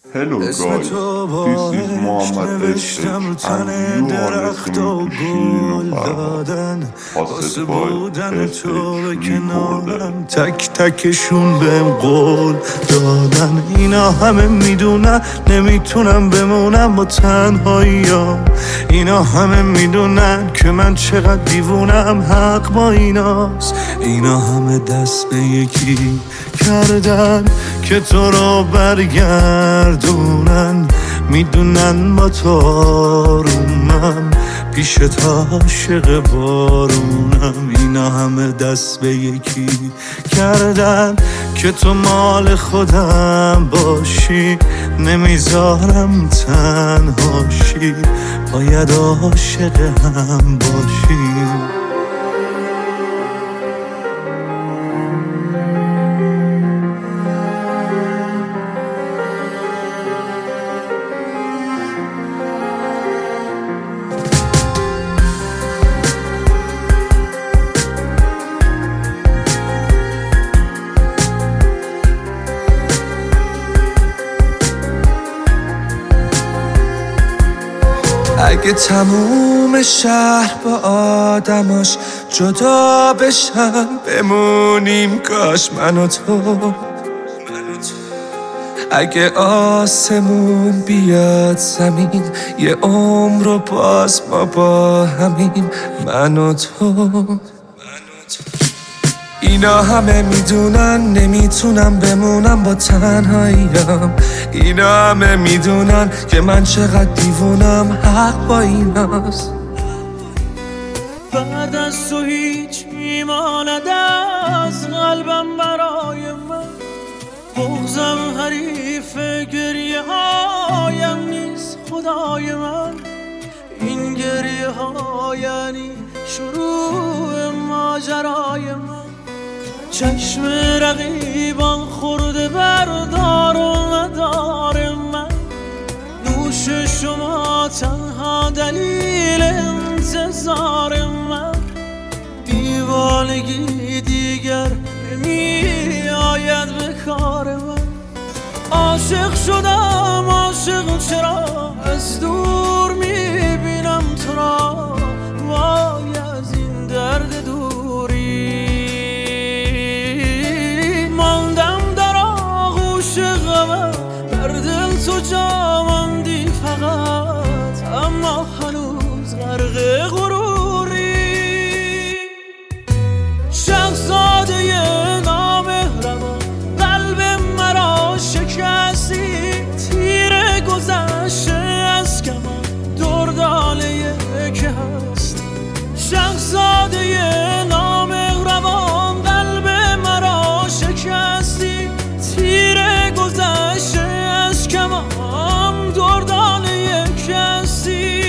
Hello guys, this is Mohammad نوشتم رو تن درخت و گل دادن واسه بودن تو به کنارم تک تکشون بهم قول دادن. اینا همه میدونن نمیتونم بمونم با تنهاییام، اینا همه میدونن که من چقدر دیوونم، حق با ایناست. اینا همه دست به یکی کردن که تو رو برگردونن، میدونن با تو آرومم پیش تا عاشق بارونم. اینا همه دست به یکی کردن که تو مال خودم باشی، نمیذارم تنهاشی، باید عاشق هم باشیم. اگه تموم شهر با آدماش جدا بشن، بمونیم کاش من و تو. اگه آسمون بیاد زمین، یه عمر رو باز ما با همین من و تو. اینا همه میدونن نمیتونم بمونم با تنهاییم، اینا همه میدونن که من چقدر دیوونم، حق با ایناست. بعد از تو هیچ میماند از قلبم برای من، بغضم حریف گریه هایم نیست خدای من. این گریه ها یعنی شروع ماجرای من، چشم رقیبان خورده بردار و مدار من. نوش شما تنها دلیل انتظار من، دیوانگی دیگر نمی آید به کار من. عاشق شدم عاشق، چرا از دور میبینم تو را، وای از این درد دوری. در دل تو جا ماندی فقط، اما هنوز غرق غروری. شهزاده نامهربان قلب مرا شکستی، تیر گذشته از کمان دردانه که هست. شهزاده نامهربان قلب مرا شکستی، تیر گذشته از کمام دردانه کسی.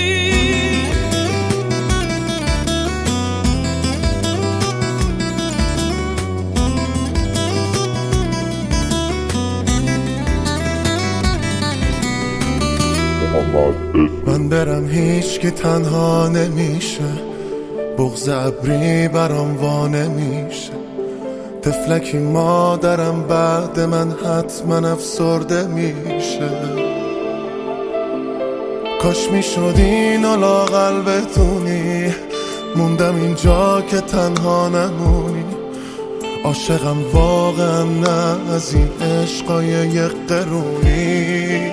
من برم هیچ که تنها نمیشه، بغض ابری برام وا نمیشه. طفلکی مادرم بعد من حتما افسرده میشه. کاش میشد اینو لااقل بتونی، موندم اینجا که تنها نمونی. عاشقم واقعا نه از این عشقای یک قرونی.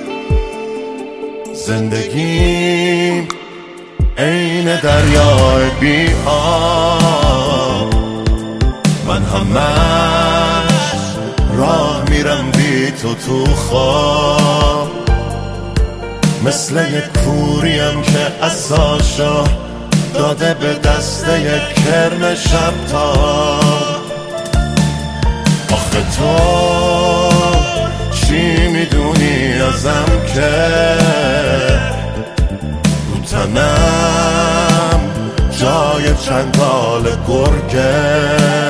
زندگیم عین دریای بی آب، من همش راه میرم بی تو خواب. مثل یک کوریم که عصاشو داده به دست یک کرم شب تاب. آخه تو چی میدونی ازم که رو تنم جای چنگال گرگه،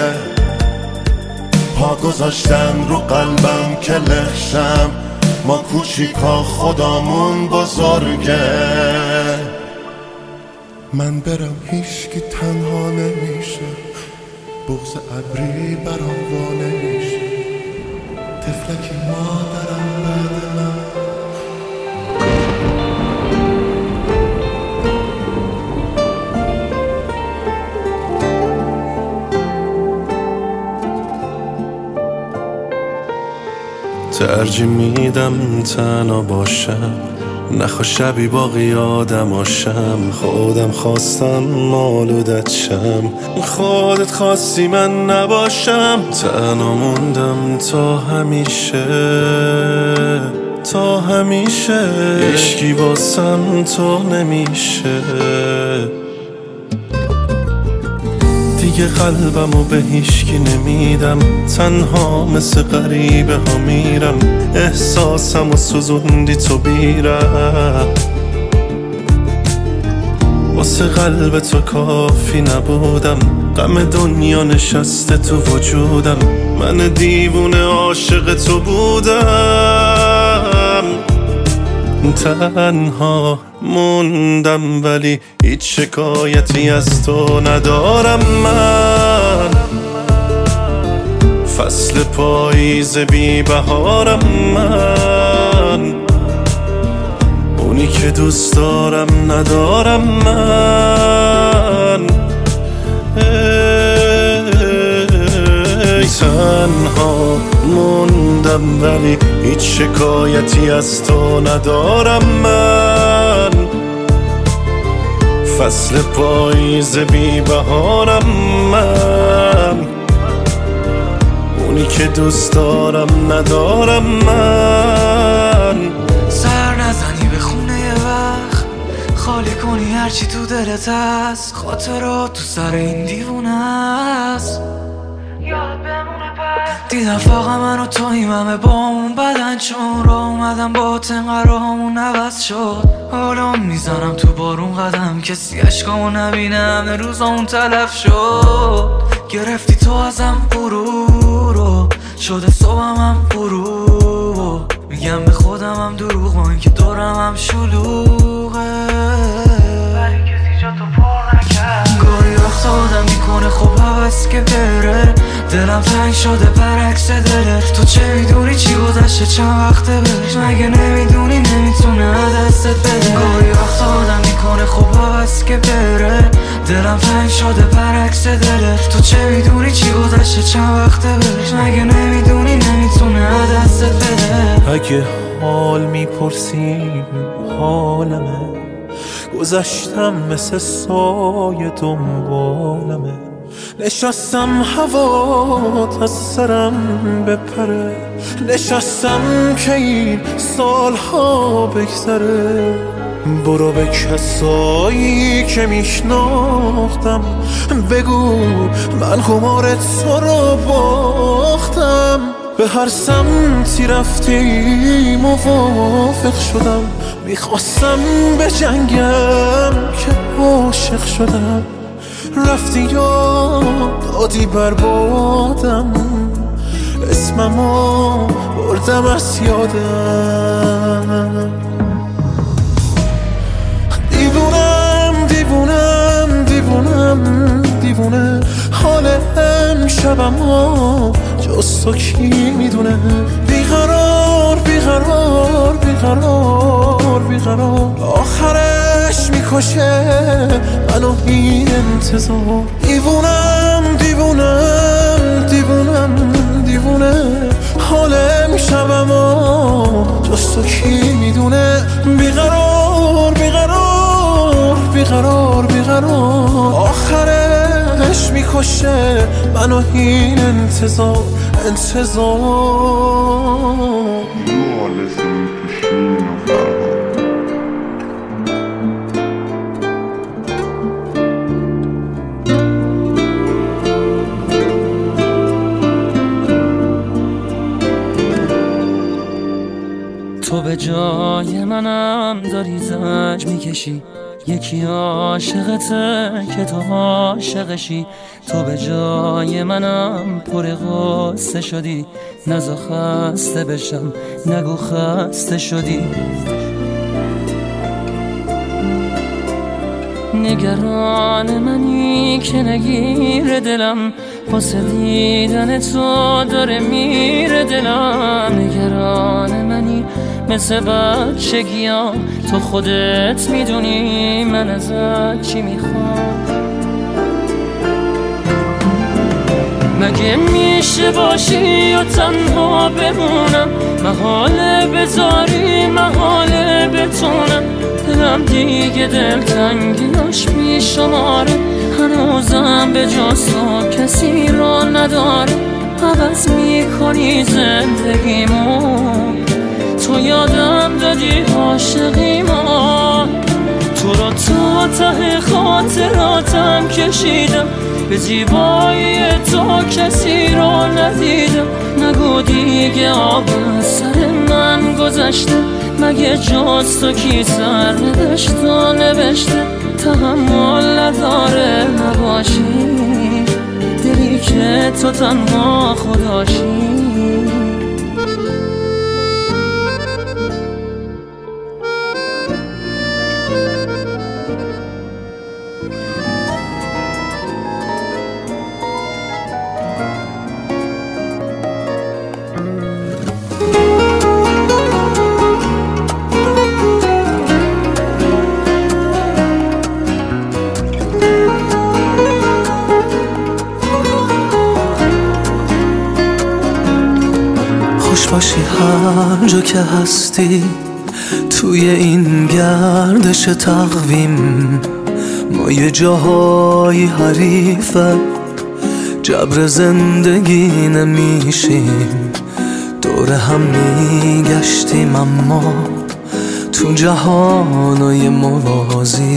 پا گذاشتن رو قلبم که لخشم، ما کوچیکا خدامون بزرگه. من برم هیچکی تنها نمیشه، بغض ابری برام وا نمیشه. طفلکی مادرم بعد من ترجیح میدم تنها باشم، نخوا شبی باقی آدماشم. خودم خواستم آلودت شم، خودت خواستی من نباشم. تنها موندم تا همیشه، تا همیشه. عشقی واسم تو نمیشه، دیگه قلبمو به هیچکی نمیدم. تنها مثل غریبه ها میرم، احساسمو سوزوندی تو بیرم. واسه قلب تو کافی نبودم، غم دنیا نشسته تو وجودم. من دیوونه عاشق تو بودم. تنها موندم ولی هیچ شکایتی از تو ندارم من. فصل پاییز بی بهارم من، اونی که دوست دارم ندارم من. تنها موندم ولی هیچ شکایتی از تو ندارم من. فصل پاییز بی بهارم من، اونی که دوست دارم ندارم من. سر نزنی به خونه یه وقت، خالی کنی هرچی تو دلت هست. خاطرات تو سر این دیوونه هست، یاد بمونه پس. دیدم فقط من و تویم همه با اون بدن، چون را اومدم با تنقرامون عوض شد. حالا میزنم تو بارون قدم، کسی عشقامو نبینه، همه روزامون تلف شد. گرفتی تو ازم غرور رو، شده صبحم هم غروب. میگم به خودم هم دروغ، با اینکه دورم هم شلوغه، ولی کسی جا تو پر نکرد. گاهی وقتا آدم میکنه خب هوس که بره، دلم تنگ شده برعکس دلت. تو چه میدونی چی گذشته چند وقته بهش، مگه نمیدونی نمیتونه دستت بده. گاهی وقتا آدم میکنه خب هوس که بره، دلم تنگ شده برعکس دلت. تو چه میدونی چی گذشته چند وقته بهش، مگه نمیدونی نمیتونه دستت بده. اگه حال میپرسیم حالمه، گذشتم مثل سایه دنبالمه. نشستم هوات از سرم بپره، نشستم که این سالها بگذره. برو به کسایی که میشناختم بگو من قمار تو رو باختم. به هر سمتی رفتی موافق شدم، میخواستم به جنگم که عاشق شدم. رفتی یا دادی بربادم، اسممو بردم از یادم. دیوونم دیوونم دیوونم دیوونه، حال امشبمو جز تو کی میدونه. بیقرار بیقرار بیقرار بیقرار، آخرش میکشه منو این انتظار. دیوونم دیوونم دیوونم دیوونه، حال امشبمو جز تو کی میدونه. بیقرار بیقرار بیقرار بیقرار، آخرش میکشه منو این انتظار. تو به جای منم داری زنج میکشی، یکی عاشقته که تو عاشقشی. تو به جای منم پر غصه شدی، نزا خسته بشم نگو خسته شدی. نگران منی که نگیر دلم، واسه دیدن تو داره میره دلم. نگران منی مثل بچگیام، تو خودت میدونی من ازت چی میخوام. مگه میشه باشی و تنها بمونم، محاله بذاری محاله بتونم، دلم دیگه دلتنگیاش بیشماره، هنوزم به جز تو کسی را نداره. عوض میکنی زندگیمو، تو یادم دادی عاشقیمو، تو را تا ته خاطراتم کشیدم، به زیبایی تو کسی را ندیدم. نگو دیگه آب سر من گذشته، مگه جز تو کی سر نداشت و نوشته. تحمل نداره نباشی، دلی که تو تنها خداشی. خوش باشی هر جا که هستی، توی این گردش تقویم ما یه جاهای حریفه، جبر زندگی نمیشیم، دور هم میگشتیم اما تو جهانای موازی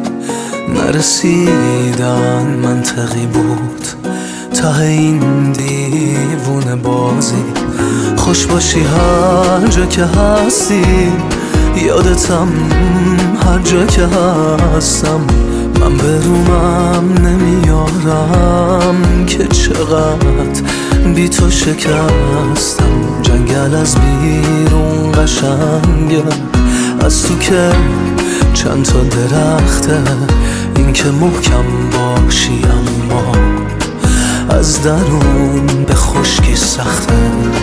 نرسیدن منطقی بود ته این دیوونه بازی. خوش باشی هر جا که هستی، یادتم هر جا که هستم، من به رومم نمیارم که چقدر بی تو شکستم. جنگل از بیرون قشنگه، از تو که چند تا درخته، این که محکم باشی اما از درون به خشکی سخته.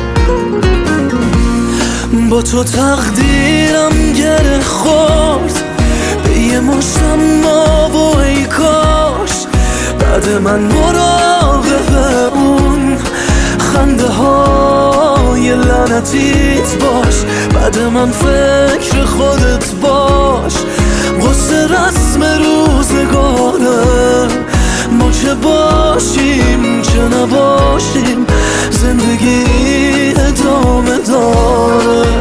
با تو تقدیرم گره خورد به یه مشتم ما و ای کاش بعد من مراقب اون خنده های لعنتیت باش، بعد من فکر خودت باش. قصه رسم روزگاره، ما چه باشیم چه نباشیم، زندگی ادامه داره.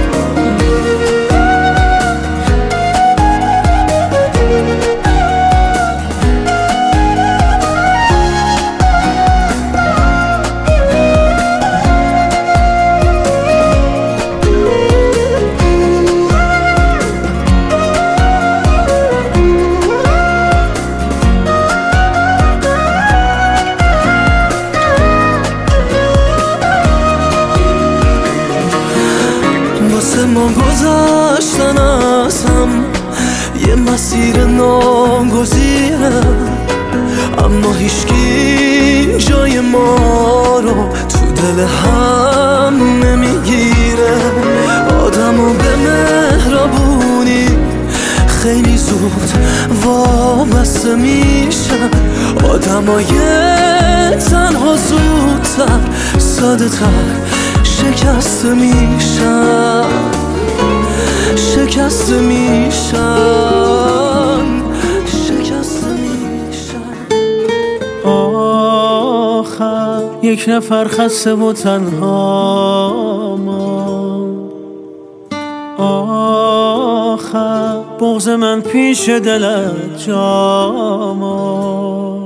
واسه ما گذشتن از هم یه مسیر ناگزیره، اما هیچکی جای ما رو تو دل هم نمیگیره. آدمو به مهربونی خیلی زود وابسته میشن، آدمای تنها زودتر ساده تر شکسته میشن، شکسته میشن، شکسته میشن. آخر یک نفر خسته و تنها ما، آخر بغض من پیش دلت جاما.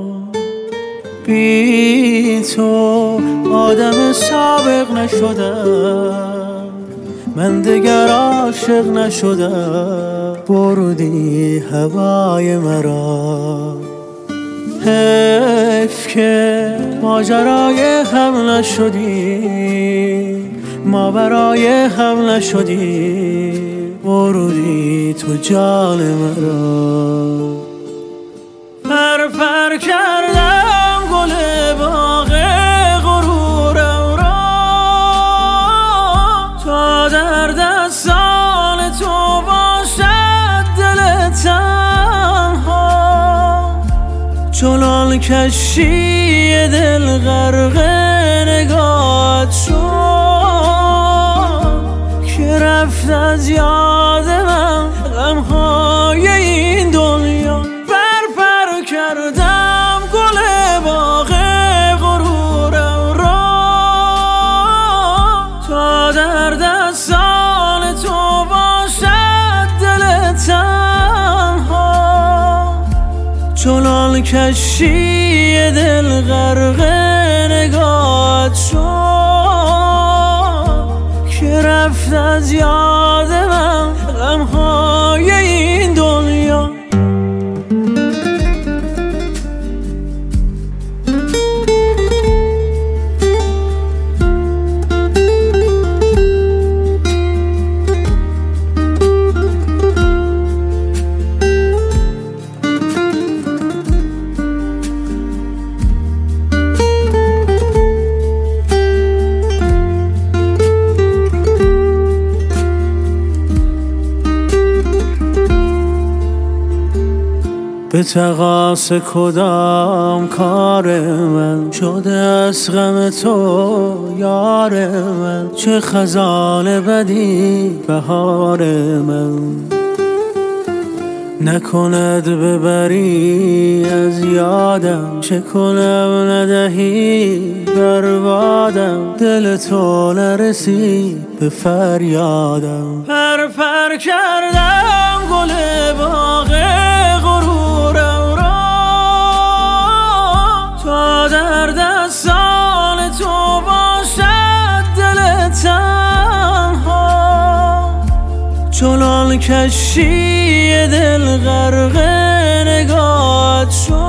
بی تو آدم سابق نشدم، من دگر عاشق نشدم، بردی هوای مرا. حیف که ماجرای هم نشدی، ما برای هم نشدی، بردی تو جان مرا. پر پر کردم گل باغ غرورم را، تا در دستان تو باشد دل تنها. چنان کشتی دل غرق نگاهت شد، رفت از یاد من غمهای این دنیا. پر کردم گل باغ غرورم را تا در دستان تو باشد دل تنها. چنان کشتی دل غرق نگاهت شد که رفت از یاد من غمهای این دنیا. به تقاص کدام کار من شده از غم تو یار من؟ چه خزان بدی بهار من نکند ببری از یادم. چه کنم ندهی بربادم دل تو نرسید به فریادم. پر کردم گل باغ غرورم را تا در دستان تو باشد دل تنها. چنان کشتی دل غرق نگاهت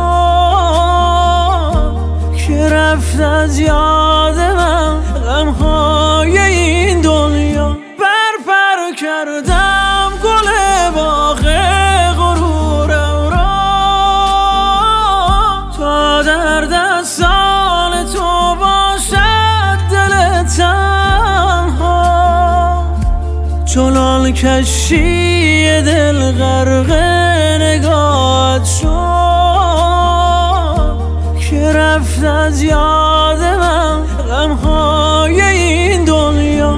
شد که رفت از یاد من غمهای این دنیا. پر کردم گل باغ غرورم را تا در دستان تو باشد دل تنها. چنان کشتی دل غرق نگاهت شد که رفت از یاد من غمهای این دنیا.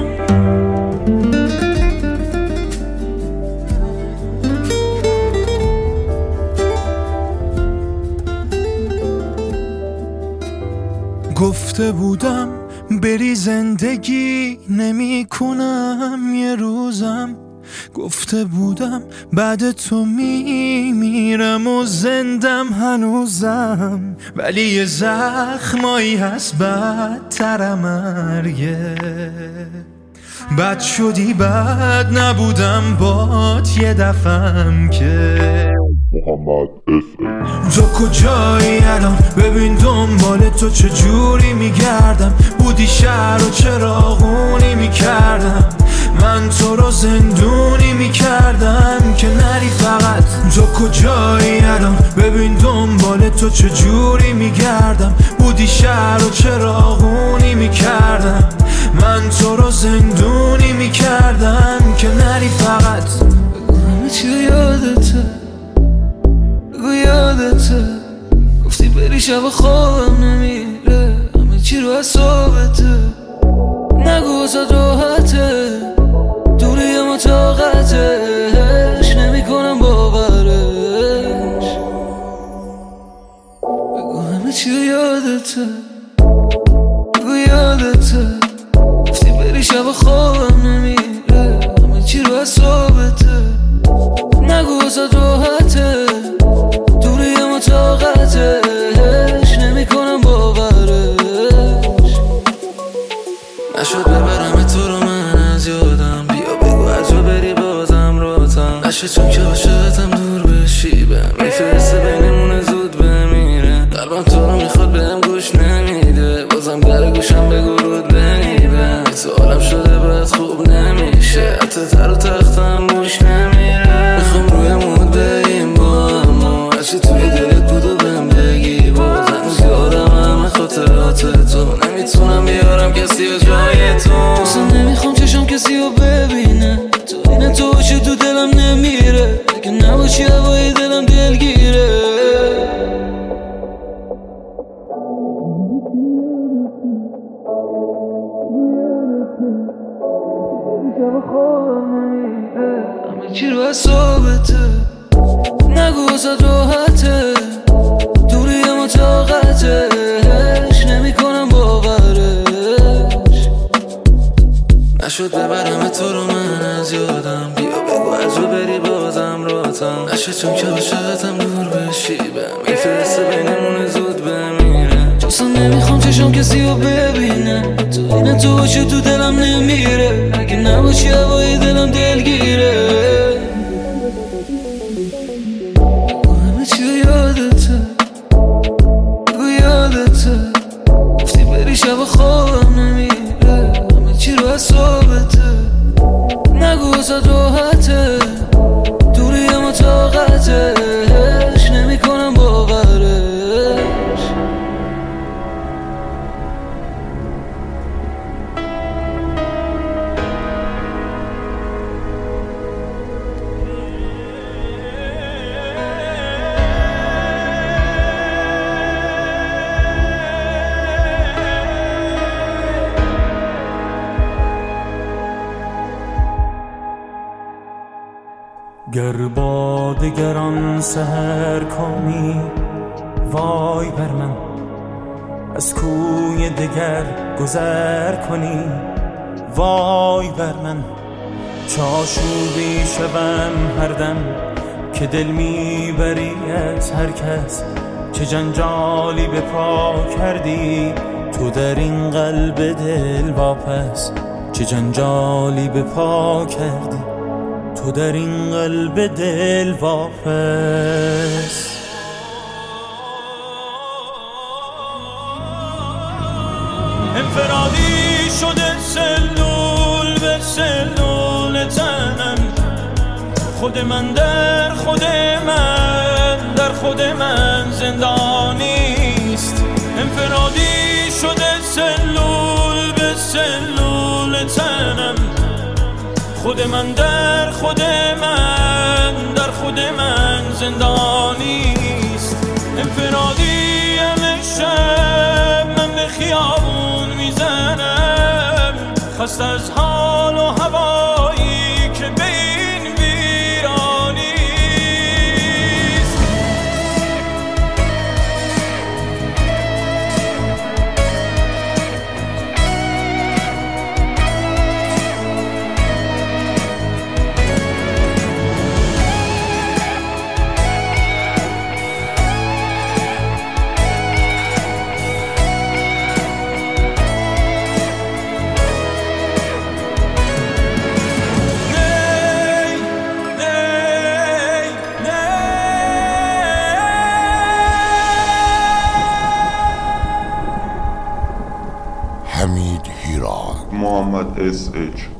گفته بودم بری زندگی نمی کنم یه روزم. گفته بودم بعد تو میمیرم و زندم هنوزم. ولی یه زخمایی هست بدتر مرگه. بد شدی بد نبودم بات یه دفعم که محمد تو کجایی الان؟ ببین دنبال تو چجوری میگردم. بودی شهر و چراغونی میکردم. من تو رو زندونی میکردم که نری فقط. تو کجایی الان؟ ببین دنبال تو چجوری میگردم. بودی شهر و چراغونی میکردم. من تو رو زندونی میکردم که نری فقط. همه چی یادته بگو یادته. گفتی بری شب خوابم نمیره. همه چی رو حسابته نگو واسه راحته. دوری ما طاقتش نمی کنم باورش. بگو همه چی یادته بگو یادته. گفتی بری شب خوابم نمیره. همه چی رو حسابته نگو واسه راحته. دوری ما طاقتش نمی کنم باورش. نشد ببرم تو رو من از یادم. بیا بگو از جا بری بازم راتم نشد چون که عاشقتم دور بشی. بهم میفرسته بینمونه زود بمیره. قلبم تو رو میخواد بهم گوش نمیده. بازم در گوشم بگو رود بنیبم. تو عالم شده بعد خوب نمیشه. حتی تر و تختم گوش نمیره. میخوام روی مود بگیم با اما هرچی توی دلت بود و بهم بگی. باز هنوز یادم همه خاطرات تو. نمیتونم بیارم کسی به جای تو. اصلا نمیخوام چشم کسی رو ببینه. تو اینه تو باشه تو دلم نمیره. دیگه شب خوابم نمیره همه چی رو حسابته نگو واسه راحته دوری ما طاقتش نمی کنم باورش نشد ببرم تو رو من از یادم بیا بگو از رو بری بازم راتم نشد چون که عاشقتم دور بشی بهم میفرسته بینمون زود بمیره جاسم نمیخوام چشم کسی رو ببینه تو اینه تو باشی تو دلم نمیره اگه نباشی هوای دلم دلگیره همه چی رو یادته بگو یادته گفتی بری شب خوابم نمیره همه چی رو حسابته نگو واسه راحته دوری ما طاقتش نمی کنم باورش گر با دگران سحر کنی وای بر من از کوی دگر گذر کنی وای بر من چاشوبی شوم هر دم که دل میبری از هر کس چه جنجالی به پا کردی تو در این قلب دل واپس چه جنجالی به پا کردی تو در این قلب دل واپس انفرادی شده سلول به سلول تنم خود من در خود من در خود من زندانیست انفرادی شده سلول به سلول تنم خود من در خود من در خود من زندانیست انفرادی همه شب من به خیابون میزنم خست از حال و هوایی که به این ویرانیست حمید هیراد محمد SH